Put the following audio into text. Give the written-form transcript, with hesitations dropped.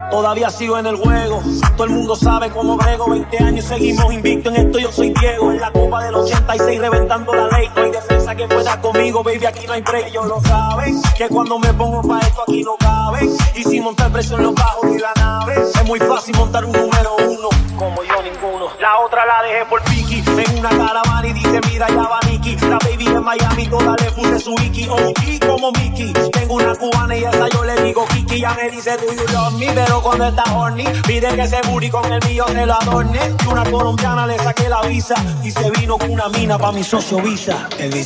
Todavía sigo en el juego, todo el mundo sabe cómo brego. 20 años seguimos invicto en esto, yo soy Diego. En la copa del 86 reventando la ley. No hay defensa que pueda conmigo, baby, aquí no hay break. Ellos lo saben, que cuando me pongo pa' esto aquí no caben. Y sin montar presión los bajos de la nave. Es muy fácil montar un número uno, como yo ninguno. La otra la dejé por Piki, en una caravana y dice mira ya va Nicky. La baby de Miami toda le puse su Iki. OG como Mickey, tengo una cubana y esa yo le digo Kiki. Ya me dice do you love me, pero cuando está horny pide que ese booty con el mío se lo adorne. Y una colombiana le saqué la visa y se vino con una mina pa' mi socio Visa.